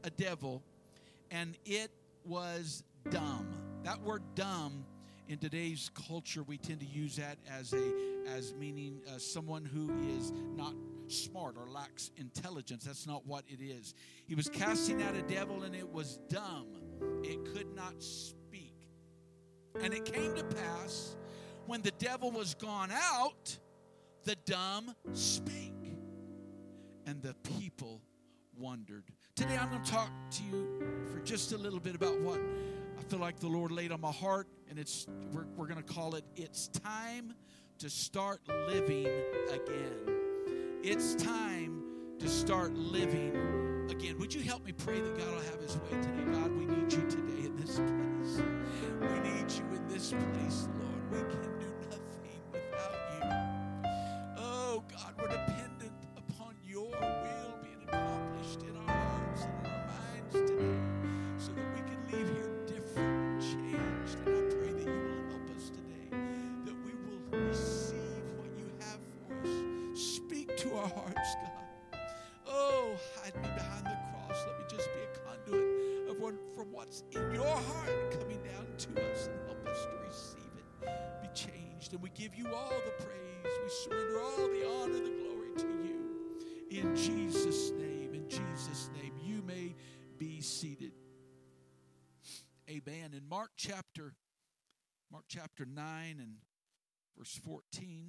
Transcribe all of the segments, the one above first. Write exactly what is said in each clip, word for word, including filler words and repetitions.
a devil, and it was dumb. That word dumb, in today's culture, we tend to use that as a as meaning uh, someone who is not smart or lacks intelligence. That's not what it is. He was casting out a devil, and it was dumb. It could not speak. And it came to pass, when the devil was gone out, the dumb spake, and the people wondered. Today I'm going to talk to you for just a little bit about what I feel like the Lord laid on my heart, and it's we're, we're going to call it, It's Time to Start Living Again. It's time to start living again. Would you help me pray that God will have his way today? God, we need you today in this place. We need you in this place, Lord. We can do nothing without you. Oh, God, we're dependent upon your will being accomplished in our hearts and in our minds today so that we can leave here different and changed. And I pray that you will help us today, that we will receive what you have for us. Speak to our hearts, God. Oh, hide me behind the cross. Let me just be a conduit of what, from what's in your heart coming down to us, and help us to receive it, be changed. And we give you all the praise. We surrender all the honor, the glory to you. In Jesus' name, in Jesus' name, you may be seated. Amen. In Mark chapter, Mark chapter nine and verse fourteen,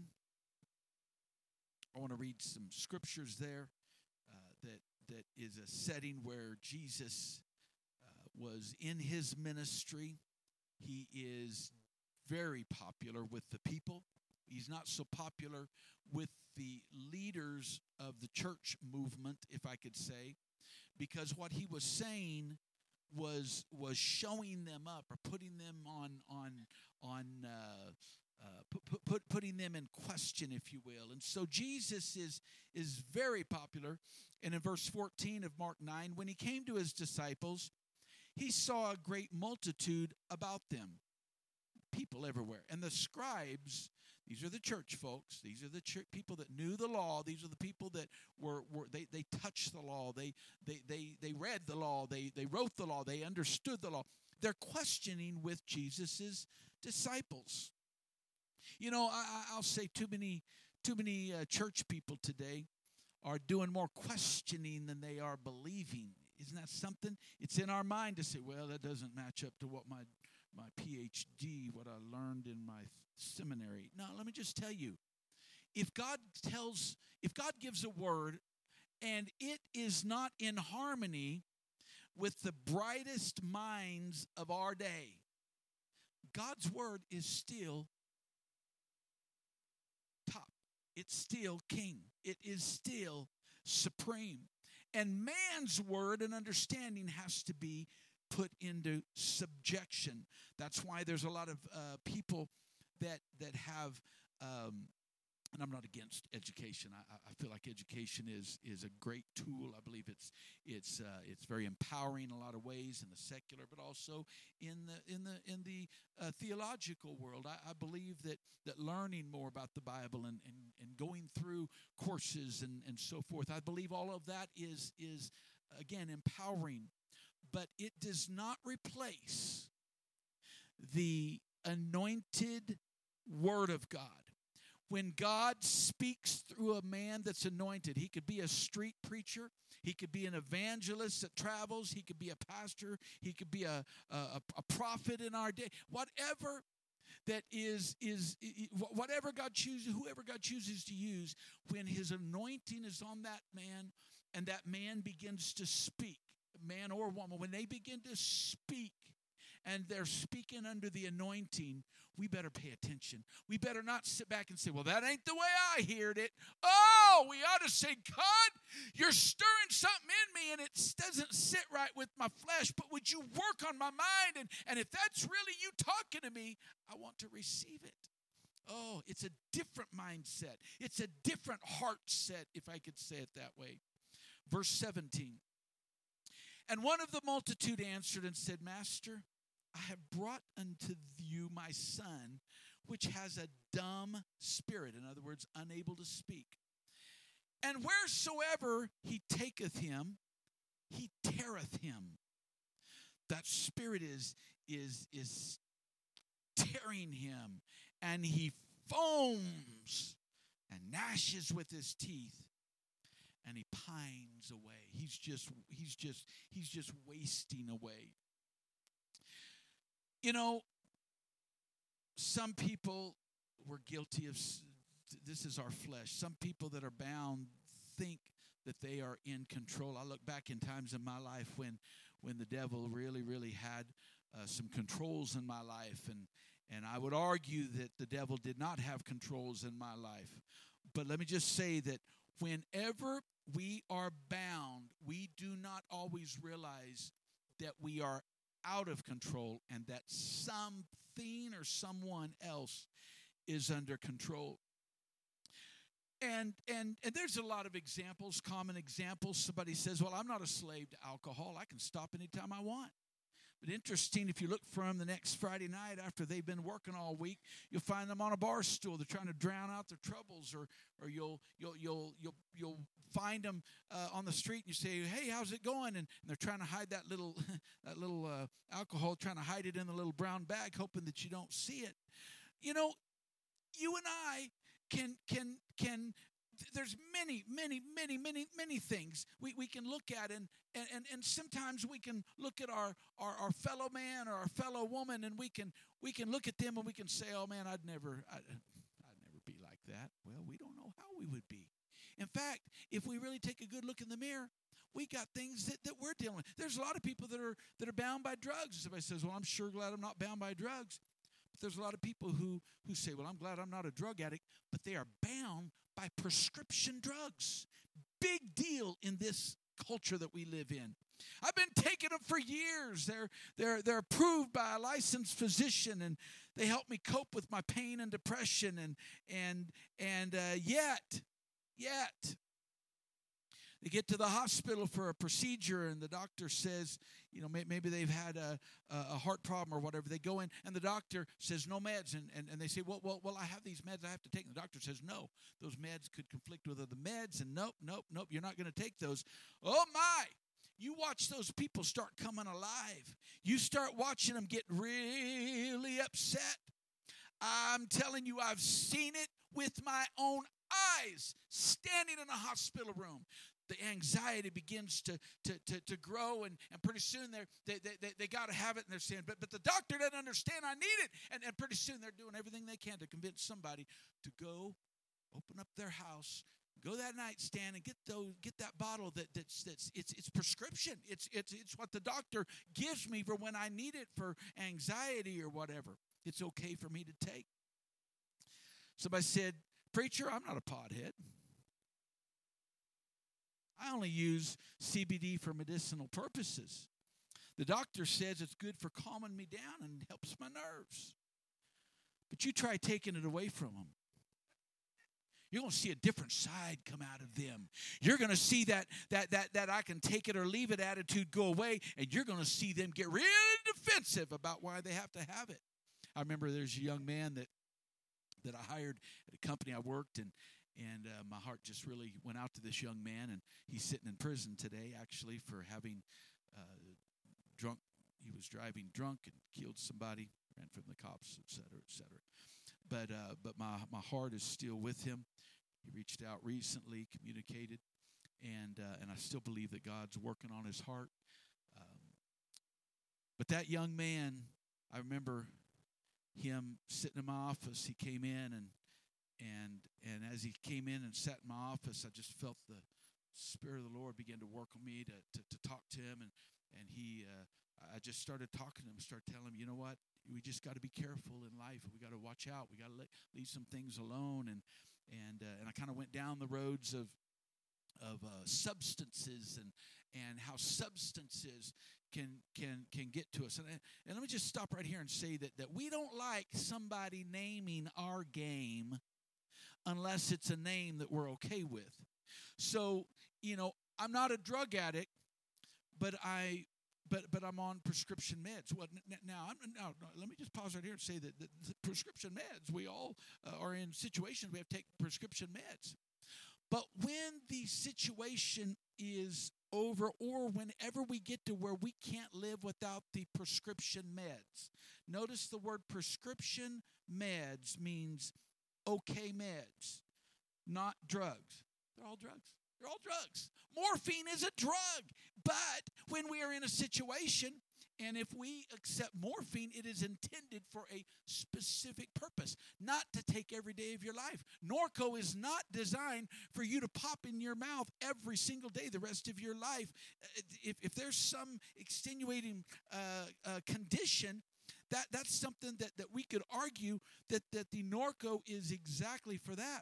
I want to read some scriptures there uh, that that is a setting where Jesus uh, was in his ministry. He is very popular with the people. He's not so popular with the leaders of the church movement, if I could say, because what he was saying was was showing them up or putting them on on on. Uh, Uh, put, put, put, putting them in question, if you will. And so Jesus is, is very popular. And in verse fourteen of Mark nine, when he came to his disciples, he saw a great multitude about them, people everywhere. And the scribes, these are the church folks, these are the church people that knew the law, these are the people that were, were they, they touched the law, they, they, they, they read the law, they, they wrote the law, they understood the law. They're questioning with Jesus' disciples. You know, I, I'll say too many, too many uh, church people today are doing more questioning than they are believing. Isn't that something? It's in our mind to say, well, that doesn't match up to what my my P H D, what I learned in my seminary. No, let me just tell you, if God tells, if God gives a word and it is not in harmony with the brightest minds of our day, God's word is still top. It's still king. It is still supreme. And man's word and understanding has to be put into subjection. That's why there's a lot of uh, people that that have, um, and I'm not against education. I, I feel like education is is a great tool. I believe it's it's uh, it's very empowering in a lot of ways in the secular, but also in the in the in the uh, theological world. I, I believe that that learning more about the Bible and and, and going through courses and, and so forth, I believe all of that is is again empowering, but it does not replace the anointed Word of God. When God speaks through a man that's anointed, he could be a street preacher, he could be an evangelist that travels, he could be a pastor, he could be a, a, a prophet in our day. Whatever that is, is whatever God chooses, whoever God chooses to use, when his anointing is on that man and that man begins to speak, man or woman, when they begin to speak, and they're speaking under the anointing, we better pay attention. We better not sit back and say, well, that ain't the way I heard it. Oh, we ought to say, God, you're stirring something in me, and it doesn't sit right with my flesh, but would you work on my mind? And, and if that's really you talking to me, I want to receive it. Oh, it's a different mindset. It's a different heart set, if I could say it that way. Verse seventeen. And one of the multitude answered and said, Master, I have brought unto you my son, which has a dumb spirit. In other words, unable to speak. And wheresoever he taketh him, he teareth him. That spirit is is is tearing him, and he foams and gnashes with his teeth, and he pines away. He's just he's just he's just wasting away. You know, some people were guilty of, this is our flesh. Some people that are bound think that they are in control. I look back in times in my life when when the devil really, really had uh, some controls in my life. And, and I would argue that the devil did not have controls in my life. But let me just say that whenever we are bound, we do not always realize that we are out of control and that something or someone else is under control. And and and there's a lot of examples, common examples. Somebody says, well, I'm not a slave to alcohol. I can stop anytime I want. But interesting, if you look for them the next Friday night after they've been working all week, you'll find them on a bar stool. They're trying to drown out their troubles, or or you'll you'll you'll you'll you'll find them uh, on the street and you say, hey, how's it going? And, and they're trying to hide that little that little uh, alcohol, trying to hide it in the little brown bag, hoping that you don't see it. You know, you and I can can can. There's many, many, many, many, many things we, we can look at, and, and, and sometimes we can look at our, our, our fellow man or our fellow woman, and we can we can look at them and we can say, oh man, I'd never I'd, I'd never be like that. Well, we don't know how we would be. In fact, if we really take a good look in the mirror, we got things that, that we're dealing with. There's a lot of people that are that are bound by drugs. Somebody says, well, I'm sure glad I'm not bound by drugs. But there's a lot of people who, who say, well, I'm glad I'm not a drug addict, but they are bound by prescription drugs. Big deal in this culture that we live in. I've been taking them for years. They're they're they're approved by a licensed physician, and they help me cope with my pain and depression. And and and uh, yet, yet, they get to the hospital for a procedure, and the doctor says, you know, maybe they've had a, a heart problem or whatever. They go in, and the doctor says, no meds. And, and, and they say, well, well, well, I have these meds I have to take. And the doctor says, no, those meds could conflict with other meds. And nope, nope, nope, you're not going to take those. Oh, my. You watch those people start coming alive. You start watching them get really upset. I'm telling you, I've seen it with my own eyes standing in a hospital room. The anxiety begins to to to, to grow, and, and pretty soon they're, they they they, they got to have it, and they're saying, but but the doctor doesn't understand. I need it, and and pretty soon they're doing everything they can to convince somebody to go open up their house, go that nightstand, and get those get that bottle that that's that's it's it's prescription. It's it's it's what the doctor gives me for when I need it for anxiety or whatever. It's okay for me to take. Somebody said, preacher, I'm not a pothead. I only use C B D for medicinal purposes. The doctor says it's good for calming me down and helps my nerves. But you try taking it away from them. You're going to see a different side come out of them. You're going to see that that that that I can take it or leave it attitude go away, and you're going to see them get really defensive about why they have to have it. I remember there's a young man that that I hired at a company I worked, and And uh, my heart just really went out to this young man, and he's sitting in prison today, actually, for having uh, drunk. He was driving drunk and killed somebody, ran from the cops, et cetera, et cetera. But uh, but my my heart is still with him. He reached out recently, communicated, and uh, and I still believe that God's working on his heart. Um, but that young man, I remember him sitting in my office. He came in and. And and as he came in and sat in my office, I just felt the Spirit of the Lord begin to work on me to to, to talk to him. And and he, uh, I just started talking to him, started telling him, you know what, we just got to be careful in life. We got to watch out. We got to leave some things alone. And and uh, and I kind of went down the roads of of uh, substances and and how substances can can can get to us. And, and let me just stop right here and say that that we don't like somebody naming our game unless it's a name that we're okay with. So, you know, I'm not a drug addict, but I, but but I'm on prescription meds. Well, n- now, I'm, now, now, let me just pause right here and say that the, the prescription meds, we all uh, are in situations we have to take prescription meds. But when the situation is over, or whenever we get to where we can't live without the prescription meds. Notice the word prescription meds means okay meds, not drugs. They're all drugs. They're all drugs. Morphine is a drug. But when we are in a situation, and if we accept morphine, it is intended for a specific purpose, not to take every day of your life. Norco is not designed for you to pop in your mouth every single day the rest of your life. If, if there's some extenuating uh, uh, condition, that, that's something that, that we could argue that, that the Norco is exactly for that.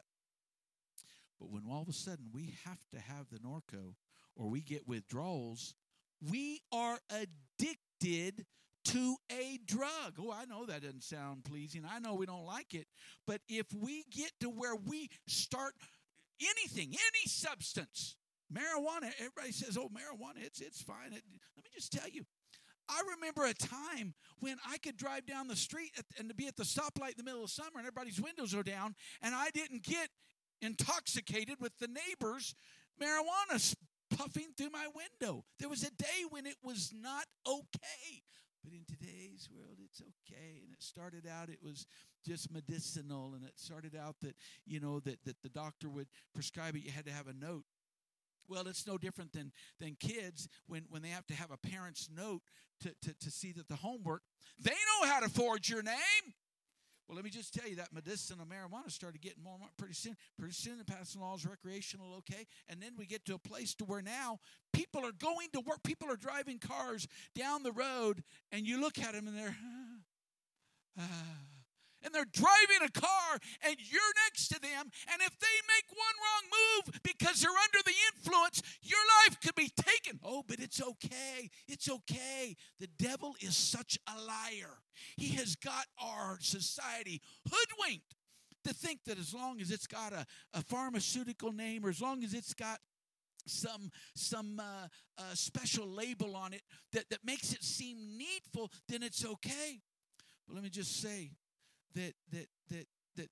But when all of a sudden we have to have the Norco or we get withdrawals, we are addicted to a drug. Oh, I know that doesn't sound pleasing. I know we don't like it. But if we get to where we start anything, any substance, marijuana, everybody says, oh, marijuana, it's, it's fine. It, let me just tell you, I remember a time when I could drive down the street at, and to be at the stoplight in the middle of summer and everybody's windows are down, and I didn't get intoxicated with the neighbors' marijuana puffing through my window. There was a day when it was not okay. But in today's world, it's okay. And it started out, it was just medicinal. And it started out that, you know, that, that the doctor would prescribe it. You had to have a note. Well, it's no different than, than kids when, when they have to have a parent's note to, to, to see that the homework, they know how to forge your name. Well, let me just tell you that medicinal marijuana started getting more and more pretty soon. Pretty soon, the passing laws, recreational, okay. And then we get to a place to where now people are going to work. People are driving cars down the road, and you look at them, and they're, ah, ah. And they're driving a car, and you're next to them, and if they make one wrong move because they're under the influence, your life could be taken. Oh, but it's okay. It's okay. The devil is such a liar. He has got our society hoodwinked to think that as long as it's got a, a pharmaceutical name, or as long as it's got some some uh, uh, special label on it that, that makes it seem needful, then it's okay. But let me just say, That that that that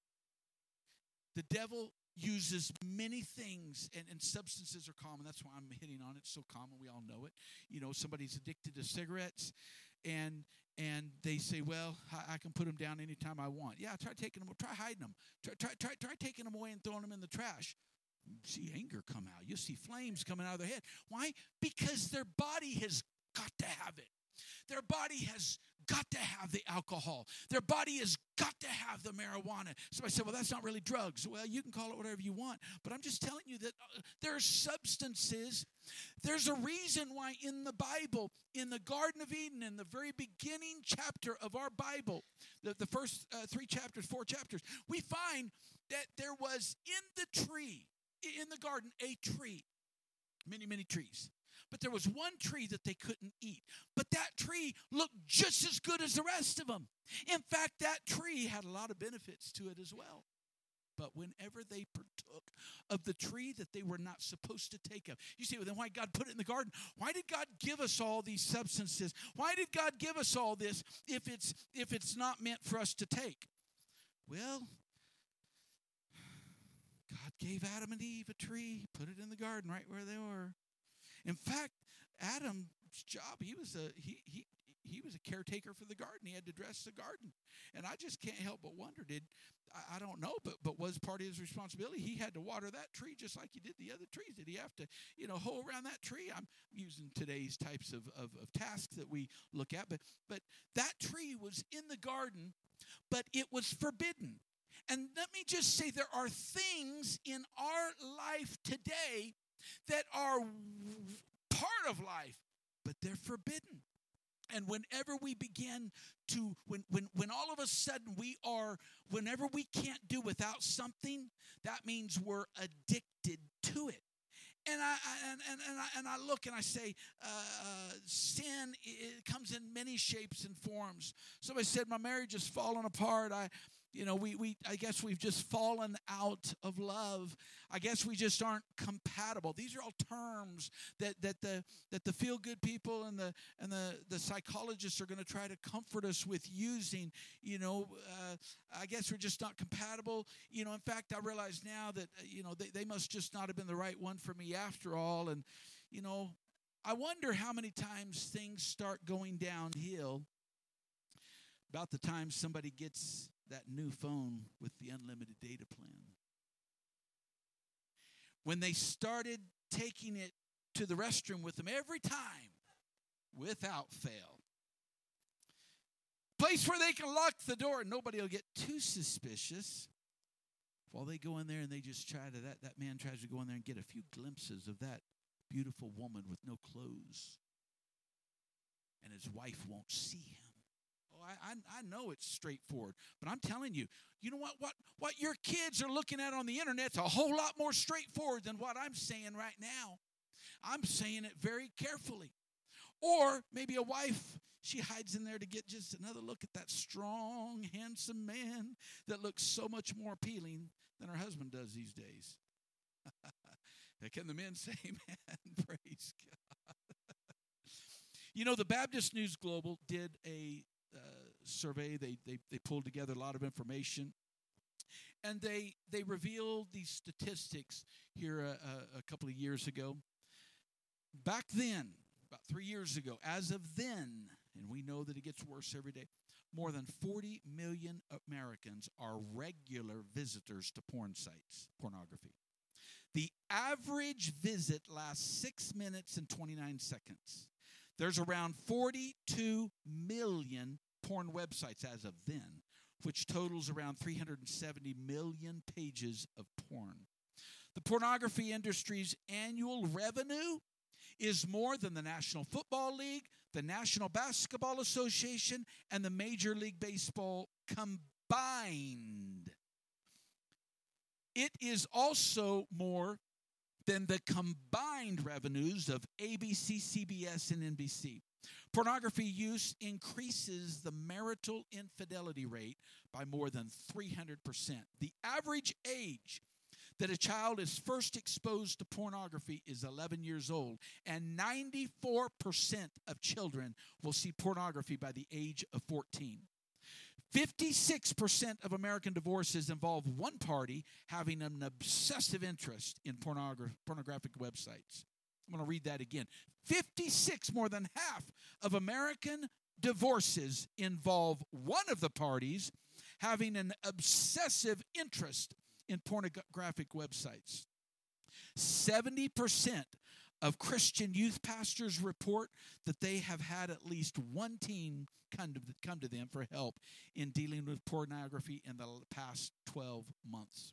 the devil uses many things, and, and substances are common. That's why I'm hitting on it. It's so common, we all know it. You know, somebody's addicted to cigarettes, and and they say, well, I, I can put them down anytime I want. Yeah, try taking them, try hiding them, try try try, try taking them away and throwing them in the trash. You see anger come out. You see flames coming out of their head. Why? Because their body has got to have it. Their body has got to have the alcohol. Their body has got to have the marijuana. Somebody said, well, that's not really drugs. Well, you can call it whatever you want. But I'm just telling you that uh, there are substances. There's a reason why in the Bible, in the Garden of Eden, in the very beginning chapter of our Bible, the, the first uh, three chapters, four chapters, we find that there was in the tree, in the garden, a tree, many, many trees. But there was one tree that they couldn't eat. But that tree looked just as good as the rest of them. In fact, that tree had a lot of benefits to it as well. But whenever they partook of the tree that they were not supposed to take of, you say, well, then why God put it in the garden? Why did God give us all these substances? Why did God give us all this if it's if it's not meant for us to take? Well, God gave Adam and Eve a tree, put it in the garden right where they were. In fact, Adam's job, he was a he he he was a caretaker for the garden. He had to dress the garden. And I just can't help but wonder, did I, I don't know, but but was part of his responsibility. He had to water that tree just like he did the other trees. Did he have to, you know, hoe around that tree? I'm using today's types of, of, of tasks that we look at, but but that tree was in the garden, but it was forbidden. And let me just say, there are things in our life today that are part of life, but they're forbidden. And whenever we begin to, when, when, when all of a sudden we are, whenever we can't do without something, that means we're addicted to it. And I, I and, and, and, I, and I look and I say, uh, uh, sin, it comes in many shapes and forms. Somebody said, my marriage is falling apart. I, You know, we, we I guess we've just fallen out of love. I guess we just aren't compatible. These are all terms that that the that the feel-good people and the and the, the psychologists are going to try to comfort us with using. You know, uh, I guess we're just not compatible. You know, in fact, I realize now that, uh, you know, they, they must just not have been the right one for me after all. And, you know, I wonder how many times things start going downhill about the time somebody gets that new phone with the unlimited data plan. When they started taking it to the restroom with them every time, without fail. Place where they can lock the door and nobody will get too suspicious. While they go in there and they just try to, that, that man tries to go in there and get a few glimpses of that beautiful woman with no clothes. And his wife won't see him. Oh, I, I, I know it's straightforward. But I'm telling you, you know what, what, what your kids are looking at on the internet's a whole lot more straightforward than what I'm saying right now. I'm saying it very carefully. Or maybe a wife, she hides in there to get just another look at that strong, handsome man that looks so much more appealing than her husband does these days. Can the men say amen? Praise God. You know, the Baptist News Global did a uh, survey. They, they they pulled together a lot of information. And they, they revealed these statistics here a, a, a couple of years ago. Back then, about three years ago, as of then, and we know that it gets worse every day, more than forty million Americans are regular visitors to porn sites, pornography. The average visit lasts six minutes and twenty-nine seconds. There's around forty-two million porn websites as of then, which totals around three hundred seventy million pages of porn. The pornography industry's annual revenue is more than the National Football League, the National Basketball Association, and the Major League Baseball combined. It is also more than the combined revenues of A B C, C B S, and N B C. Pornography use increases the marital infidelity rate by more than three hundred percent. The average age that a child is first exposed to pornography is eleven years old, and ninety-four percent of children will see pornography by the age of fourteen. fifty-six percent of American divorces involve one party having an obsessive interest in pornogra- pornographic websites. I'm going to read that again. fifty-six, more than half of American divorces involve one of the parties having an obsessive interest in pornographic websites. seventy percent of Christian youth pastors report that they have had at least one teen come to, come to them for help in dealing with pornography in the past twelve months.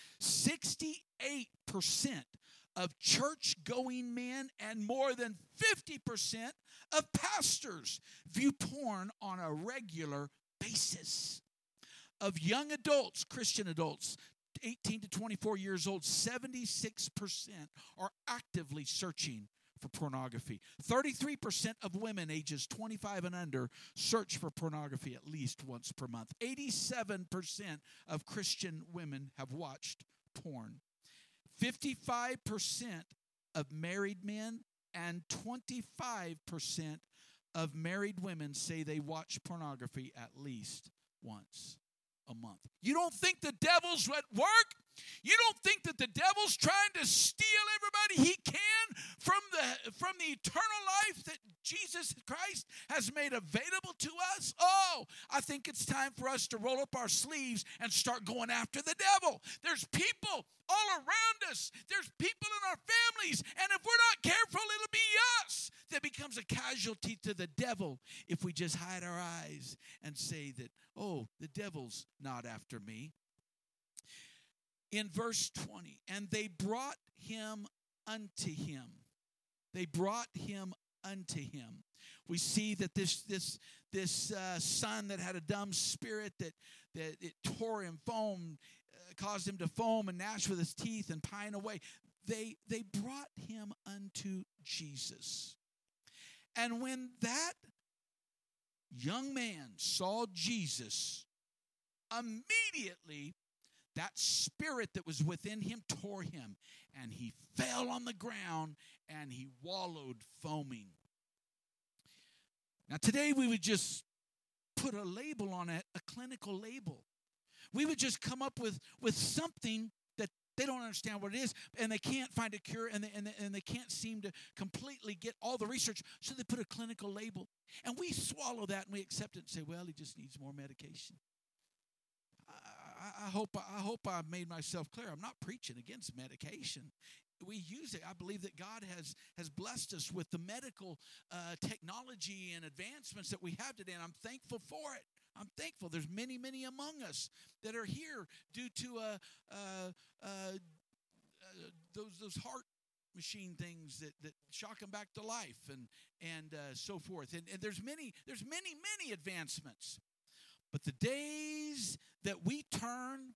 sixty-eight percent of church-going men and more than fifty percent of pastors view porn on a regular basis. Of young adults, Christian adults, eighteen to twenty-four years old, seventy-six percent are actively searching for pornography. thirty-three percent of women ages twenty-five and under search for pornography at least once per month. eighty-seven percent of Christian women have watched porn. fifty-five percent of married men and twenty-five percent of married women say they watch pornography at least once a month. You don't think the devil's at work? You don't think that the devil's trying to steal everybody he can from the from the eternal life that Jesus Christ has made available to us? Oh, I think it's time for us to roll up our sleeves and start going after the devil. There's people all around us. There's people in our families. And if we're not careful, it'll be us that becomes a casualty to the devil if we just hide our eyes and say that, oh, the devil's not after me. In verse twenty, and they brought him unto him. They brought him unto him. We see that this this this uh, son that had a dumb spirit that that it tore him, foamed, uh, caused him to foam and gnash with his teeth and pine away. They they brought him unto Jesus. And when that young man saw Jesus, immediately that spirit that was within him tore him, and he fell on the ground, and he wallowed foaming. Now, today we would just put a label on it, a clinical label. We would just come up with, with something that They don't understand what it is, and they can't find a cure, and they, and they, and they can't seem to completely get all the research, so they put a clinical label. And we swallow that, and we accept it and say, well, he just needs more medication. I, I hope I hope I made myself clear. I'm not preaching against medication. We use it. I believe that God has, has blessed us with the medical uh, technology and advancements that we have today, and I'm thankful for it. I'm thankful. There's many, many among us that are here due to uh, uh, uh, uh, those those heart machine things that, that shock them back to life and and uh, so forth. And, and there's many there's many many advancements. But the days that we turn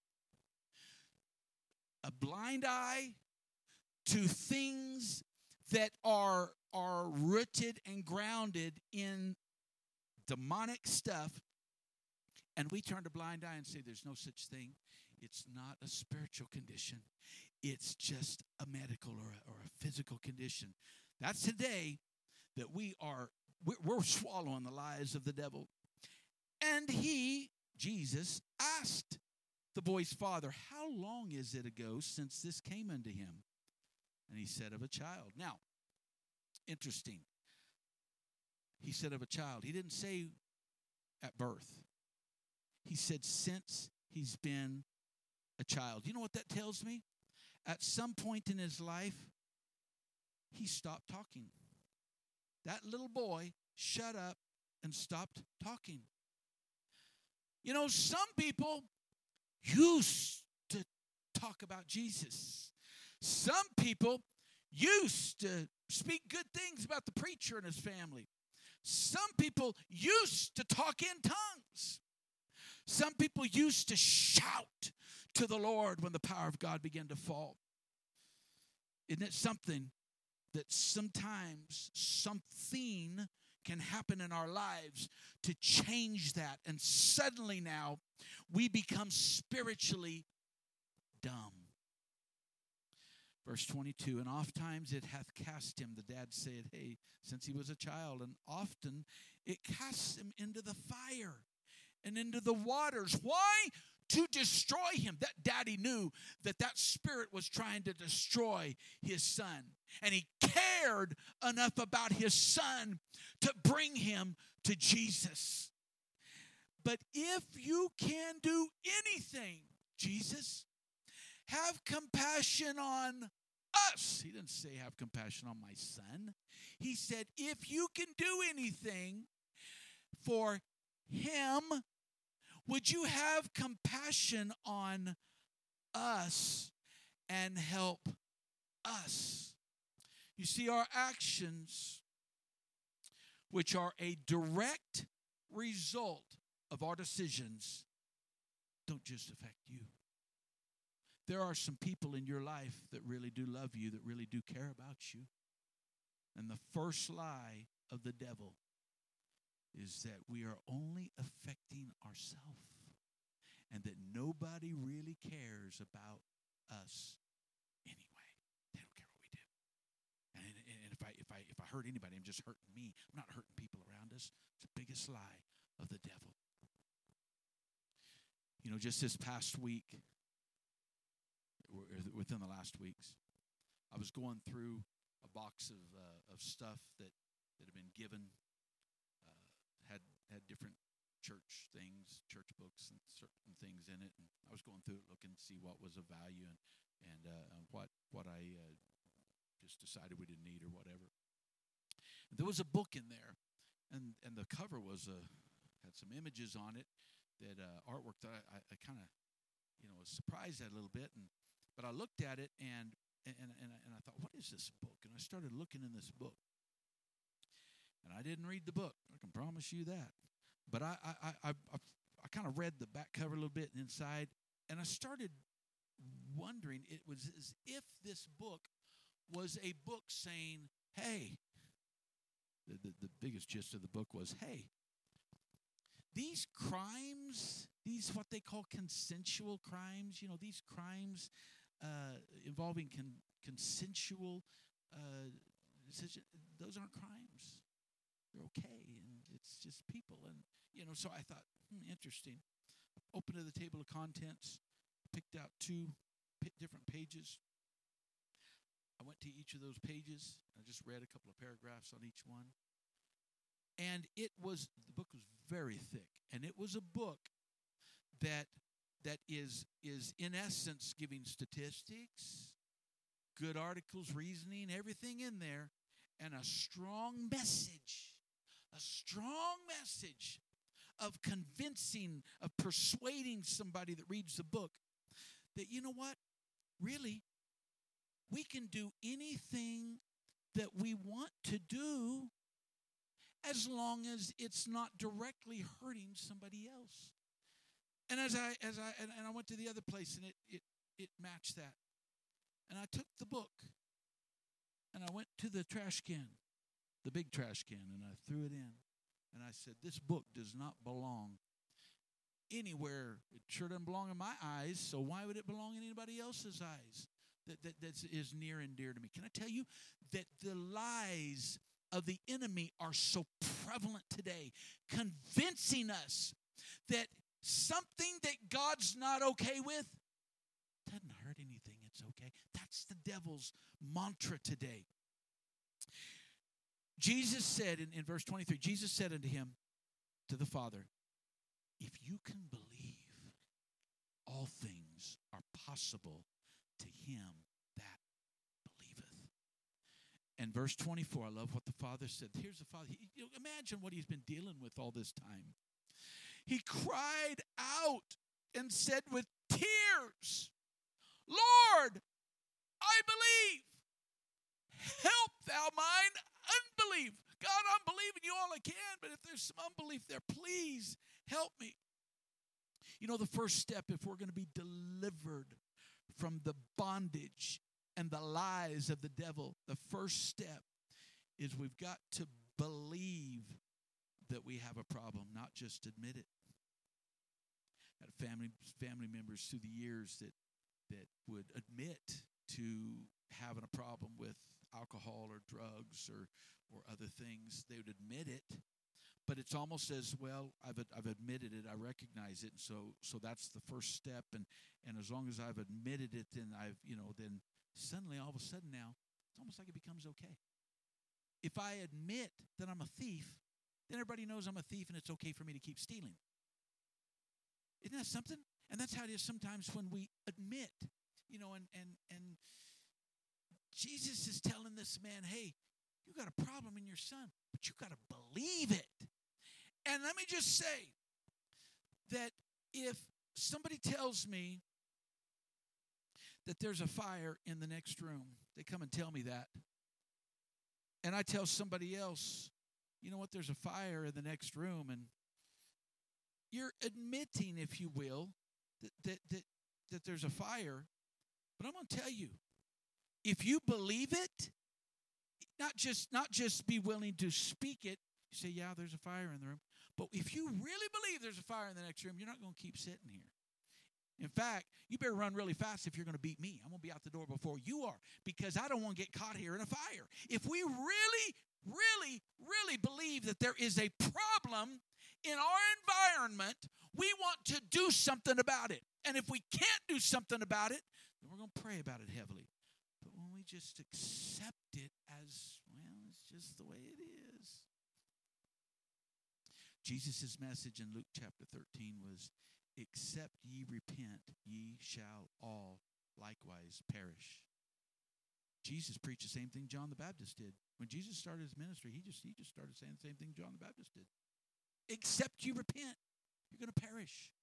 a blind eye to things that are are rooted and grounded in demonic stuff, and we turn a blind eye and say there's no such thing. It's not a spiritual condition. It's just a medical or a, or a physical condition. That's today that we are, we're, we're swallowing the lies of the devil. And he, Jesus, asked the boy's father, how long is it ago since this came unto him? And he said, of a child. Now, interesting. He said of a child. He didn't say at birth. He said since he's been a child. You know what that tells me? At some point in his life, he stopped talking. That little boy shut up and stopped talking. You know, some people used to talk about Jesus. Some people used to speak good things about the preacher and his family. Some people used to talk in tongues. Some people used to shout to the Lord when the power of God began to fall. Isn't it something that sometimes something can happen in our lives to change that, and suddenly now we become spiritually dumb? Verse twenty-two, and oft times it hath cast him, the dad said, hey, since he was a child, and often it casts him into the fire and into the waters. Why? To destroy him. That daddy knew that that spirit was trying to destroy his son. And he cared enough about his son to bring him to Jesus. But if you can do anything, Jesus, have compassion on us. He didn't say have compassion on my son. He said, if you can do anything for him, would you have compassion on us and help us? You see, our actions, which are a direct result of our decisions, don't just affect you. There are some people in your life that really do love you, that really do care about you. And the first lie of the devil is that we are only affecting ourselves and that nobody really cares about us anyway. They don't care what we do. And, and if I if I if I hurt anybody, I'm just hurting me. I'm not hurting people around us. It's the biggest lie of the devil. You know, just this past week, within the last weeks, I was going through a box of uh, of stuff that that had been given. Had had different church things, church books, and certain things in it. And I was going through it, looking to see what was of value and and uh, what what I uh, just decided we didn't need or whatever. And there was a book in there, and and the cover was a had some images on it, that uh, artwork that I, I, I kind of you know was surprised at a little bit. And but I looked at it and and and and I thought, what is this book? And I started looking in this book. And I didn't read the book. I can promise you that. But I I I I, I kind of read the back cover a little bit inside, and I started wondering. It was as if this book was a book saying, "Hey." The, the the biggest gist of the book was, "Hey, these crimes, these what they call consensual crimes, you know, these crimes uh, involving con- consensual uh, decision, those aren't crimes. They're okay, and it's just people." And, you know, so I thought, hmm, interesting. Opened to the table of contents, picked out two p- different pages. I went to each of those pages. I just read a couple of paragraphs on each one. And it was, the book was very thick. And it was a book that that is is in essence giving statistics, good articles, reasoning, everything in there, and a strong message, a strong message of convincing, of persuading somebody that reads the book that, you know what, really, we can do anything that we want to do as long as it's not directly hurting somebody else. And as I as I and, and I went to the other place, and it it it matched that. And I took the book and I went to the trash can, the big trash can, and I threw it in. And I said, this book does not belong anywhere. It sure doesn't belong in my eyes, so why would it belong in anybody else's eyes that, that that is near and dear to me? Can I tell you that the lies of the enemy are so prevalent today, convincing us that something that God's not okay with doesn't hurt anything, it's okay. That's the devil's mantra today. Jesus said in, in verse twenty-three, Jesus said unto him, to the Father, if you can believe, all things are possible to him that believeth. And verse twenty-four, I love what the Father said. Here's the Father. He, you know, imagine what he's been dealing with all this time. He cried out and said with tears, Lord, I believe. Help thou mine unbelief. God, I'm believing you all I can, but if there's some unbelief there, please help me. You know, the first step, if we're going to be delivered from the bondage and the lies of the devil, the first step is we've got to believe that we have a problem, not just admit it. I had family family members through the years that that would admit to having a problem with alcohol or drugs or or other things. They would admit it, but it's almost as well, I've I've admitted it, I recognize it, and so so that's the first step. And and as long as I've admitted it, then I've you know then suddenly all of a sudden now it's almost like it becomes okay. If I admit that I'm a thief, then everybody knows I'm a thief, and it's okay for me to keep stealing. Isn't that something? And that's how it is sometimes when we admit, you know, and and and Jesus is telling this man, hey, you got a problem in your son, but you got to believe it. And let me just say that if somebody tells me that there's a fire in the next room, they come and tell me that, and I tell somebody else, you know what, there's a fire in the next room, and you're admitting, if you will, that that that, that there's a fire. But I'm going to tell you, if you believe it, not just not just be willing to speak it, you say, yeah, there's a fire in the room. But if you really believe there's a fire in the next room, you're not going to keep sitting here. In fact, you better run really fast if you're going to beat me. I'm going to be out the door before you are, because I don't want to get caught here in a fire. If we really, really, really believe that there is a problem in our environment, we want to do something about it. And if we can't do something about it, then we're going to pray about it heavily. But when we just accept it as, well, it's just the way it is. Jesus' message in Luke chapter thirteen was, except ye repent, ye shall all likewise perish. Jesus preached the same thing John the Baptist did. When Jesus started his ministry, he just he just started saying the same thing John the Baptist did. Except you repent, you're going to perish.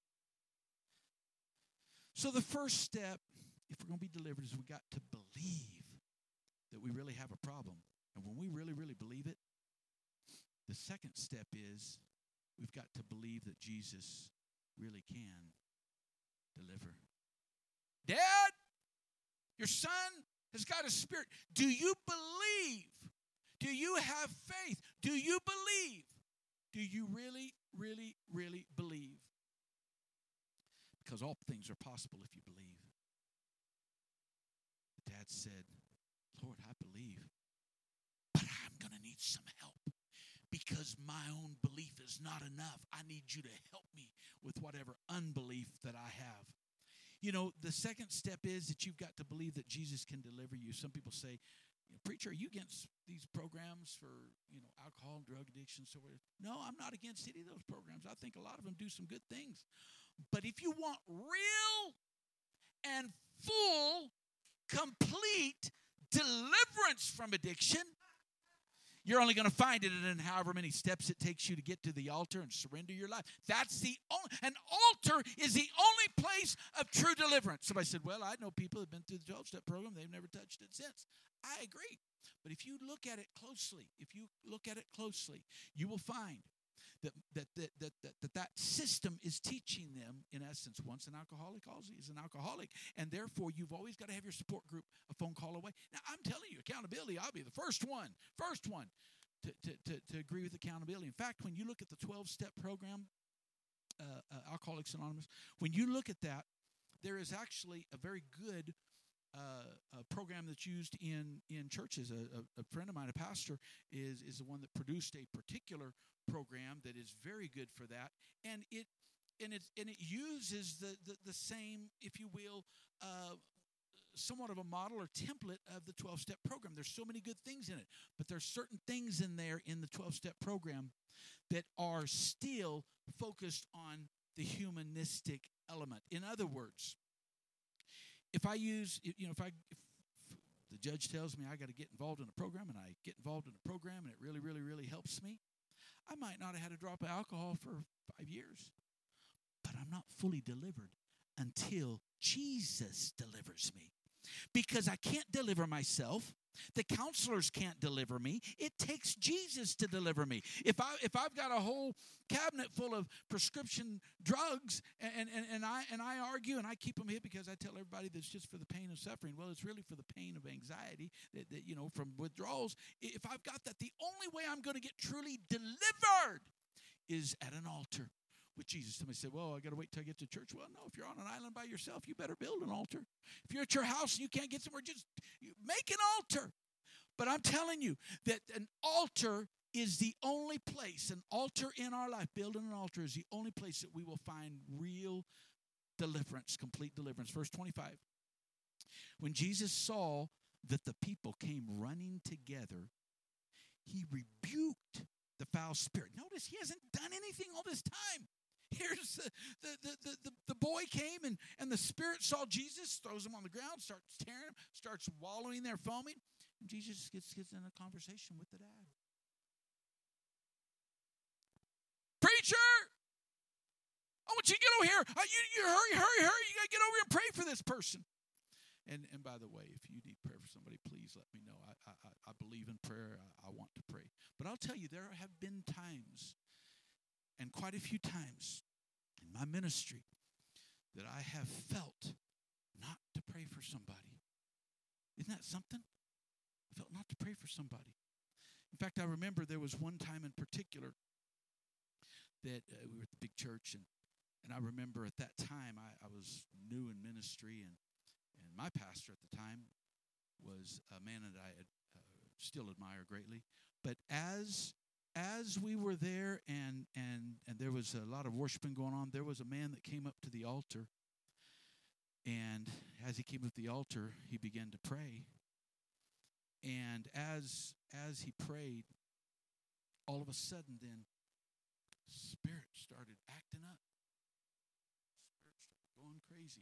So the first step, if we're going to be delivered, is we got to believe that we really have a problem. And when we really, really believe it, the second step is we've got to believe that Jesus really can deliver. Dad, your son has got a spirit. Do you believe? Do you have faith? Do you believe? Do you really, really, really believe? Because all things are possible if you believe. The dad said, Lord, I believe, but I'm going to need some help, because my own belief is not enough. I need you to help me with whatever unbelief that I have. You know, the second step is that you've got to believe that Jesus can deliver you. Some people say, preacher, are you against these programs for, you know, alcohol and drug addiction? So no, I'm not against any of those programs. I think a lot of them do some good things. But if you want real and full, complete deliverance from addiction, you're only going to find it in however many steps it takes you to get to the altar and surrender your life. That's the only, an altar is the only place of true deliverance. Somebody said, well, I know people have been through the twelve-step program. They've never touched it since. I agree. But if you look at it closely, if you look at it closely, you will find that that that that that, that, that system is teaching them, in essence, once an alcoholic calls, he's an alcoholic, and therefore you've always got to have your support group a phone call away. Now, I'm telling you, accountability, I'll be the first one, first one to, to, to, to agree with accountability. In fact, when you look at the twelve-step program, uh, uh, Alcoholics Anonymous, when you look at that, there is actually a very good Uh, a program that's used in in churches. A, a, a friend of mine, a pastor, is is the one that produced a particular program that is very good for that, and it and it and it uses the the, the same, if you will, uh, somewhat of a model or template of the twelve-step program. There's so many good things in it, but there's certain things in there in the twelve-step program that are still focused on the humanistic element. In other words, if I use, you know, if I, if the judge tells me I got to get involved in a program, and I get involved in a program, and it really, really, really helps me, I might not have had a drop of alcohol for five years, but I'm not fully delivered until Jesus delivers me, because I can't deliver myself. The counselors can't deliver me. It takes Jesus to deliver me. If I if I've got a whole cabinet full of prescription drugs, and, and, and I and I argue and I keep them here because I tell everybody that's just for the pain of suffering. Well, it's really for the pain of anxiety that, that you know, from withdrawals. If I've got that, the only way I'm going to get truly delivered is at an altar with Jesus. Somebody said, well, I got to wait till I get to church. Well, no, if you're on an island by yourself, you better build an altar. If you're at your house and you can't get somewhere, just make an altar. But I'm telling you that an altar is the only place, an altar in our life, building an altar is the only place that we will find real deliverance, complete deliverance. Verse twenty-five, when Jesus saw that the people came running together, he rebuked the foul spirit. Notice he hasn't done anything all this time. Here's the, the, the, the, the boy came, and, and the spirit saw Jesus, throws him on the ground, starts tearing him, starts wallowing there, foaming. And Jesus gets, gets in a conversation with the dad. Preacher, I want you to get over here. Uh, you, you hurry, hurry, hurry. You got to get over here and pray for this person. And and by the way, if you need prayer for somebody, please let me know. I I, I believe in prayer. I, I want to pray. But I'll tell you, there have been times, and quite a few times in my ministry, that I have felt not to pray for somebody. Isn't that something? I felt not to pray for somebody. In fact, I remember there was one time in particular that uh, we were at the big church, and, and I remember at that time I, I was new in ministry, and, and my pastor at the time was a man that I had, uh, still admire greatly. But as as we were there and, and, and there was a lot of worshiping going on, there was a man that came up to the altar, and as he came up to the altar, he began to pray. And as as he prayed, all of a sudden then, spirit started acting up. Spirit started going crazy.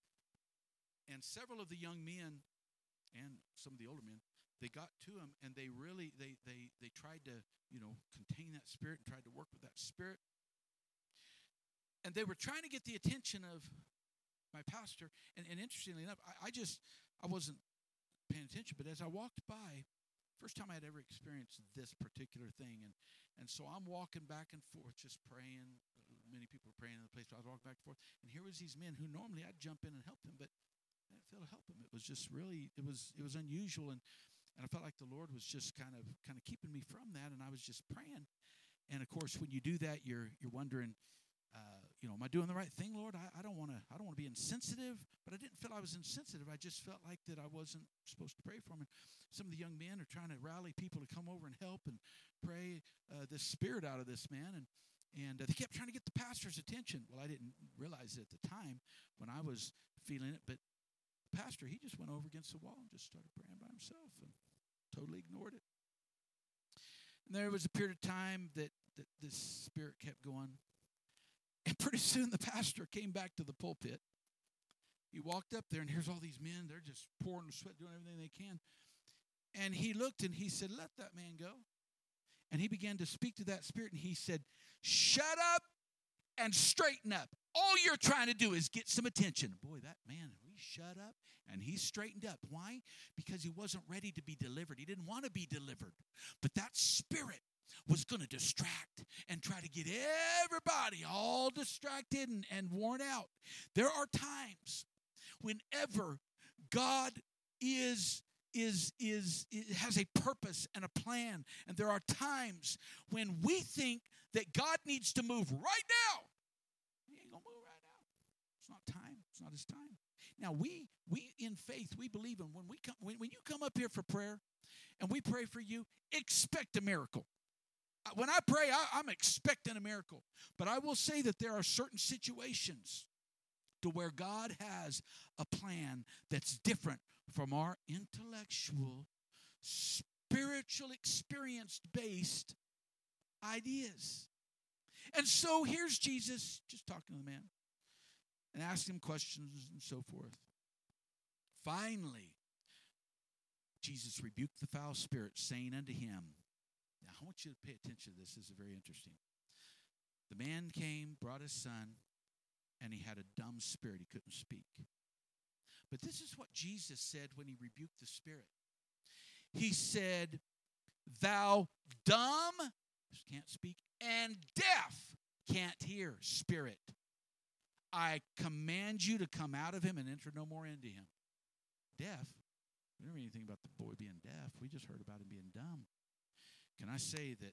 And several of the young men and some of the older men, they got to him, and they really, they they they tried to, you know, contain that spirit and tried to work with that spirit. And they were trying to get the attention of my pastor. And, and interestingly enough, I, I just, I wasn't paying attention, but as I walked by, first time I had ever experienced this particular thing, and and so I'm walking back and forth, just praying. Many people were praying in the place, so I was walking back and forth, and here was these men who normally I'd jump in and help them, but I didn't feel to help them. It was just really, it was it was unusual, and and I felt like the Lord was just kind of kind of keeping me from that, and I was just praying. And of course, when you do that, you're you're wondering, Uh, you know, am I doing the right thing, Lord? I, I don't want to. I don't want to be insensitive, but I didn't feel I was insensitive. I just felt like that I wasn't supposed to pray for them. And some of the young men are trying to rally people to come over and help and pray uh, the spirit out of this man. And And uh, they kept trying to get the pastor's attention. Well, I didn't realize it at the time when I was feeling it, but the pastor, he just went over against the wall and just started praying by himself and totally ignored it. And there was a period of time that, that this spirit kept going. And pretty soon the pastor came back to the pulpit. He walked up there, and here's all these men. They're just pouring sweat, doing everything they can. And he looked, and he said, let that man go. And he began to speak to that spirit, and he said, shut up and straighten up. All you're trying to do is get some attention. Boy, that man, he shut up, and he straightened up. Why? Because he wasn't ready to be delivered. He didn't want to be delivered. But that spirit was going to distract and try to get everybody all distracted and, and worn out. There are times whenever God is Is, is is has a purpose and a plan. And there are times when we think that God needs to move right now. He ain't going to move right now. It's not time. It's not his time. Now, we we in faith, we believe in when we come when, when you come up here for prayer and we pray for you, expect a miracle. When I pray, I, I'm expecting a miracle. But I will say that there are certain situations to where God has a plan that's different from our intellectual, spiritual, experience-based ideas. And so here's Jesus just talking to the man and asking him questions and so forth. Finally, Jesus rebuked the foul spirit, saying unto him, now I want you to pay attention to this. This is very interesting. The man came, brought his son, and he had a dumb spirit. He couldn't speak. But this is what Jesus said when he rebuked the spirit. He said, thou dumb, can't speak, and deaf, can't hear, spirit, I command you to come out of him and enter no more into him. Deaf? We don't know anything about the boy being deaf. We just heard about him being dumb. Can I say that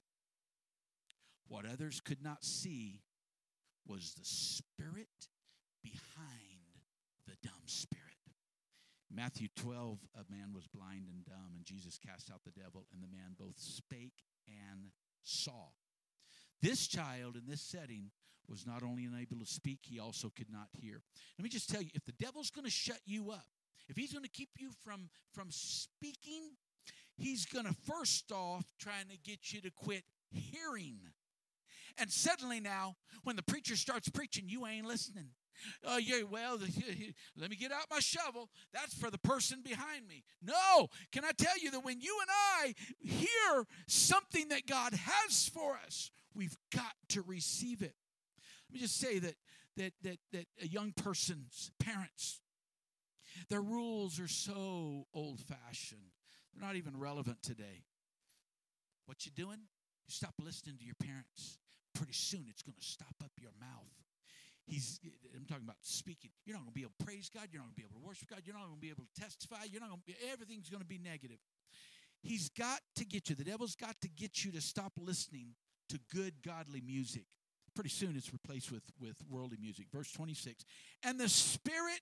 what others could not see was the spirit behind the dumb spirit? Matthew twelve, a man was blind and dumb, and Jesus cast out the devil, and the man both spake and saw. This child in this setting was not only unable to speak, he also could not hear. Let me just tell you, if the devil's going to shut you up, if he's going to keep you from, from speaking, he's going to first off trying to get you to quit hearing. And suddenly now, when the preacher starts preaching, you ain't listening. Oh, yeah, well, let me get out my shovel. That's for the person behind me. No, can I tell you that when you and I hear something that God has for us, we've got to receive it. Let me just say that that that that a young person's parents, their rules are so old-fashioned. They're not even relevant today. What you doing? You stop listening to your parents. Pretty soon it's going to stop up your mouth. He's, I'm talking about speaking. You're not going to be able to praise God. You're not going to be able to worship God. You're not going to be able to testify. You're not going to be, everything's going to be negative. He's got to get you. The devil's got to get you to stop listening to good, godly music. Pretty soon it's replaced with, with worldly music. Verse twenty-six. And the spirit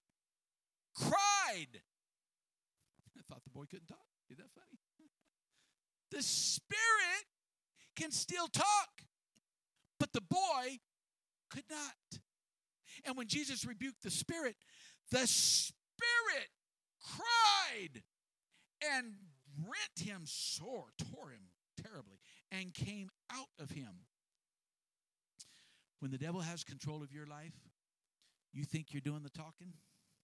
cried. I thought the boy couldn't talk. Isn't that funny? The spirit can still talk, but the boy could not. And when Jesus rebuked the spirit, the spirit cried and rent him sore, tore him terribly, and came out of him. When the devil has control of your life, you think you're doing the talking?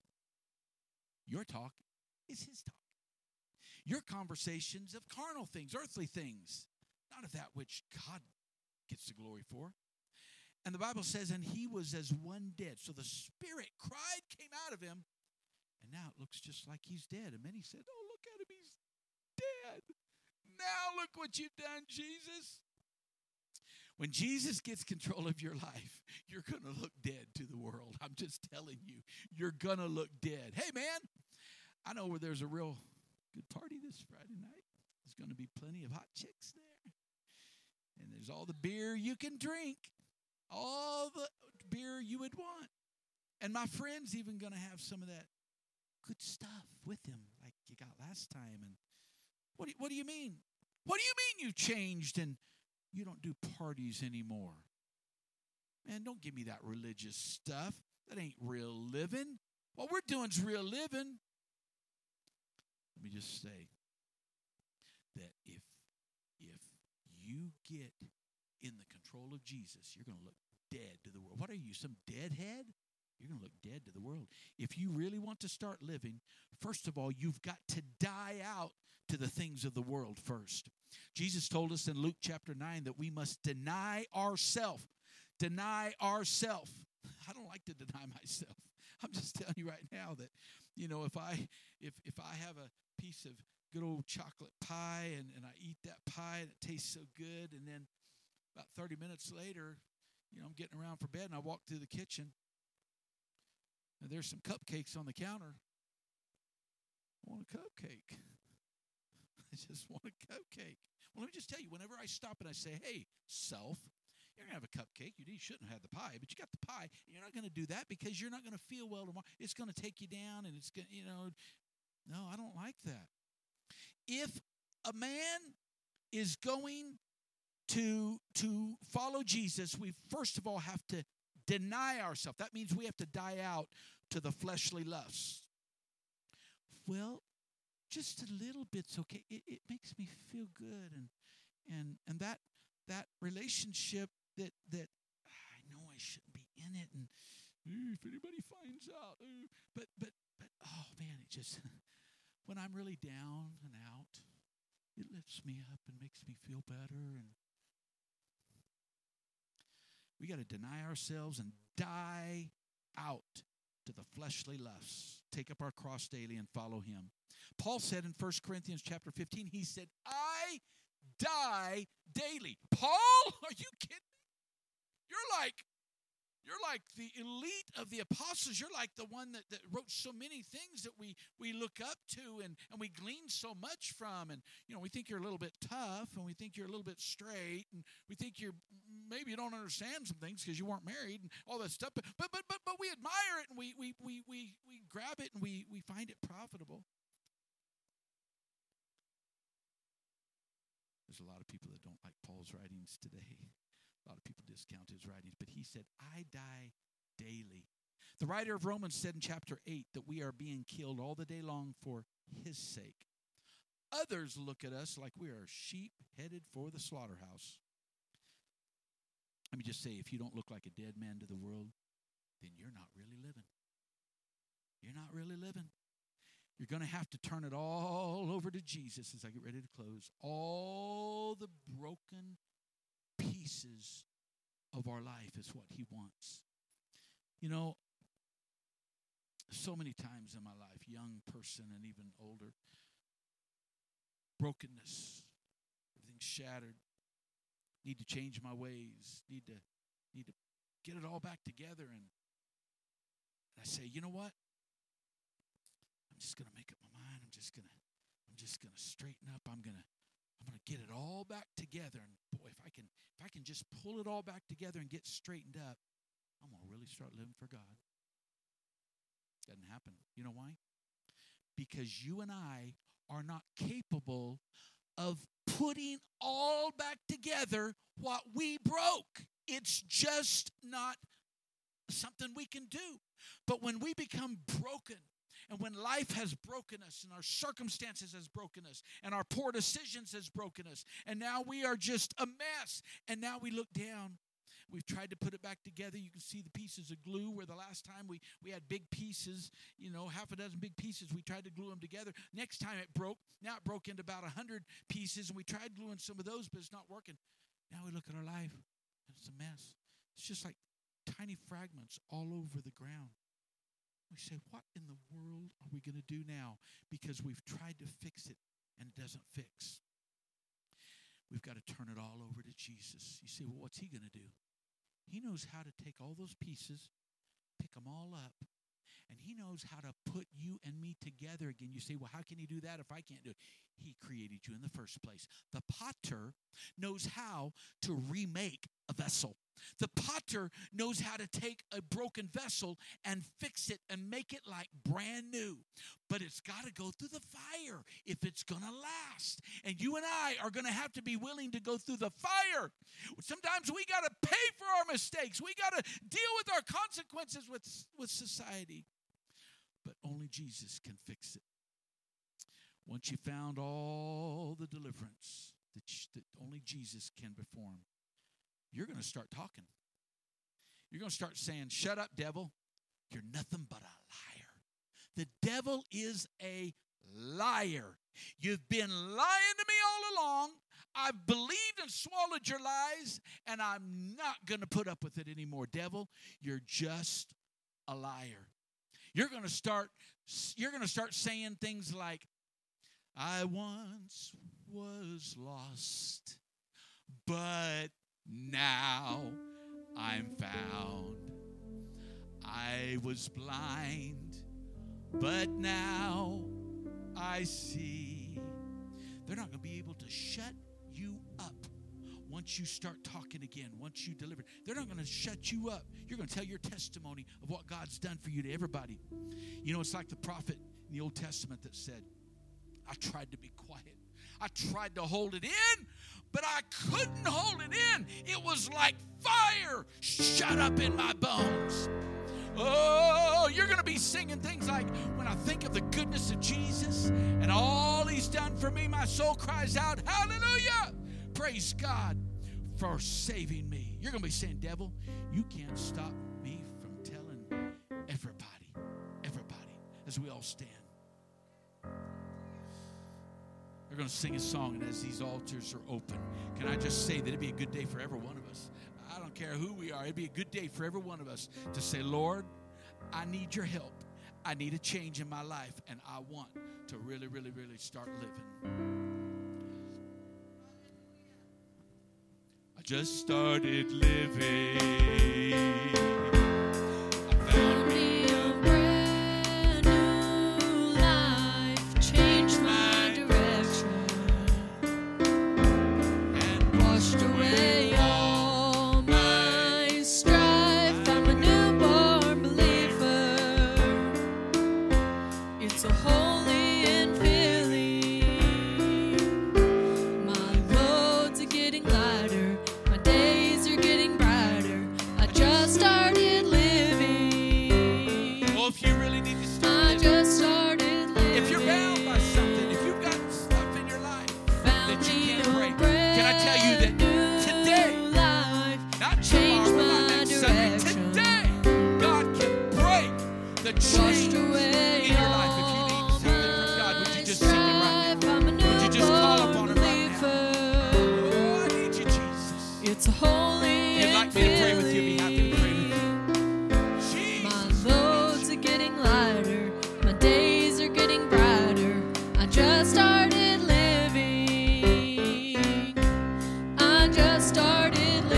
Your talk is his talk. Your conversations of carnal things, earthly things, not of that which God gets the glory for. And the Bible says, and he was as one dead. So the spirit cried, came out of him, and now it looks just like he's dead. And many said, oh, look at him, he's dead. Now look what you've done, Jesus. When Jesus gets control of your life, you're going to look dead to the world. I'm just telling you, you're going to look dead. Hey, man, I know where there's a real good party this Friday night. There's going to be plenty of hot chicks there. And there's all the beer you can drink. All the beer you would want. And my friend's even going to have some of that good stuff with him like you got last time. And what do, what do you mean? What do you mean you changed and you don't do parties anymore? Man, don't give me that religious stuff. That ain't real living. What we're doing is real living. Let me just say that if if you get in the control of Jesus, you're going to look dead to the world. What are you, some deadhead? You're going to look dead to the world. If you really want to start living, first of all, you've got to die out to the things of the world first. Jesus told us in Luke chapter nine that we must deny ourselves. Deny ourselves. I don't like to deny myself. I'm just telling you right now that, you know, if I if if I have a piece of good old chocolate pie and, and I eat that pie and it tastes so good, and then about thirty minutes later, you know, I'm getting around for bed and I walk through the kitchen and there's some cupcakes on the counter. I want a cupcake. I just want a cupcake. Well, let me just tell you, whenever I stop and I say, hey, self, you're going to have a cupcake. You shouldn't have had the pie, but you got the pie. And you're not going to do that because you're not going to feel well tomorrow. It's going to take you down, and it's going to, you know, no, I don't like that. If a man is going to, to follow Jesus, we first of all have to deny ourselves. That means we have to die out to the fleshly lusts. Well, just a little bit's okay. It, it makes me feel good, and and and that that relationship that that I know I shouldn't be in it, and ooh, if anybody finds out, ooh, but but but oh man, it just when I'm really down and out, it lifts me up and makes me feel better. And we got to deny ourselves and die out to the fleshly lusts. Take up our cross daily and follow him. Paul said in First Corinthians chapter fifteen, he said, I die daily. Paul, are you kidding me? You're like, you're like the elite of the apostles. You're like the one that, that wrote so many things that we, we look up to and, and we glean so much from. And, you know, we think you're a little bit tough, and we think you're a little bit straight, and we think you're, maybe you don't understand some things because you weren't married and all that stuff. But but but but, but we admire it, and we we we we we grab it, and we, we find it profitable. There's a lot of people that don't like Paul's writings today. A lot of people discount his writings, but he said, I die daily. The writer of Romans said in chapter eight that we are being killed all the day long for his sake. Others look at us like we are sheep headed for the slaughterhouse. Let me just say, if you don't look like a dead man to the world, then you're not really living. You're not really living. You're going to have to turn it all over to Jesus as I get ready to close. All the broken pieces of our life is what he wants. You know, so many times in my life, young person and even older, brokenness, everything's shattered. Need to change my ways. Need to need to get it all back together. And, and I say, you know what? I'm just going to make up my mind. I'm just going to I'm just going to straighten up. I'm going to I'm going to get it all back together. And boy, if I can if I can just pull it all back together and get straightened up, I'm going to really start living for God. Doesn't happen. You know why? Because you and I are not capable of putting all back together what we broke. It's just not something we can do. But when we become broken, and when life has broken us, and our circumstances has broken us, and our poor decisions has broken us, and now we are just a mess, and now we look down. We've tried to put it back together. You can see the pieces of glue where the last time we, we had big pieces, you know, half a dozen big pieces. We tried to glue them together. Next time it broke. Now it broke into about one hundred pieces, and we tried gluing some of those, but it's not working. Now we look at our life, and it's a mess. It's just like tiny fragments all over the ground. We say, what in the world are we going to do now? Because we've tried to fix it, and it doesn't fix. We've got to turn it all over to Jesus. You say, well, what's he going to do? He knows how to take all those pieces, pick them all up, and he knows how to put you and me together again. You say, well, how can he do that if I can't do it? He created you in the first place. The potter knows how to remake a vessel. The potter knows how to take a broken vessel and fix it and make it like brand new. But it's got to go through the fire if it's going to last. And you and I are going to have to be willing to go through the fire. Sometimes we got to pay for our mistakes. We got to deal with our consequences with, with society. But only Jesus can fix it. Once you found all the deliverance that, that only Jesus can perform, you're going to start talking. You're going to start saying, shut up, devil. You're nothing but a liar. The devil is a liar. You've been lying to me all along. I've believed and swallowed your lies, and I'm not going to put up with it anymore. Devil, you're just a liar. You're going to start, you're going to start saying things like, I once was lost, but now I'm found. I was blind, but now I see. They're not going to be able to shut you up once you start talking again, once you deliver. They're not going to shut you up. You're going to tell your testimony of what God's done for you to everybody. You know, it's like the prophet in the Old Testament that said, I tried to be quiet. I tried to hold it in, but I couldn't hold it in. It was like fire shut up in my bones. Oh, you're going to be singing things like, when I think of the goodness of Jesus and all he's done for me, my soul cries out, hallelujah. Praise God for saving me. You're going to be saying, devil, you can't stop me from telling everybody, everybody, as we all stand. They're going to sing a song, and as these altars are open, can I just say that it'd be a good day for every one of us. I don't care who we are. It'd be a good day for every one of us to say, Lord, I need your help. I need a change in my life, and I want to really, really, really start living. I just started living. I found me.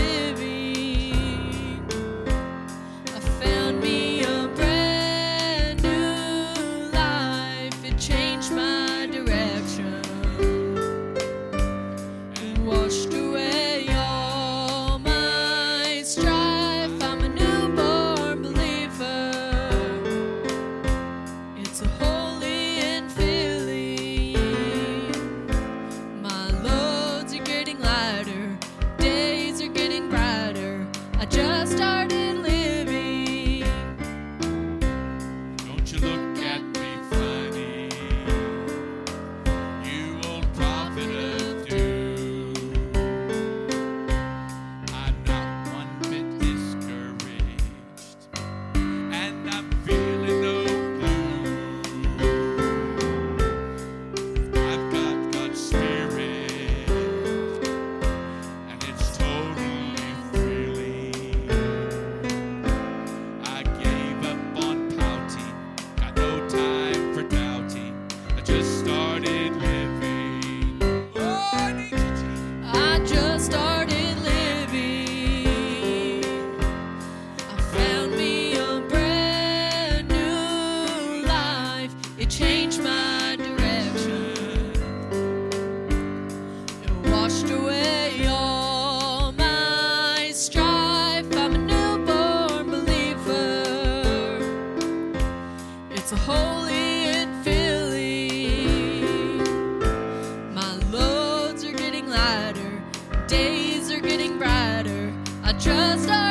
Found me a brand Trust our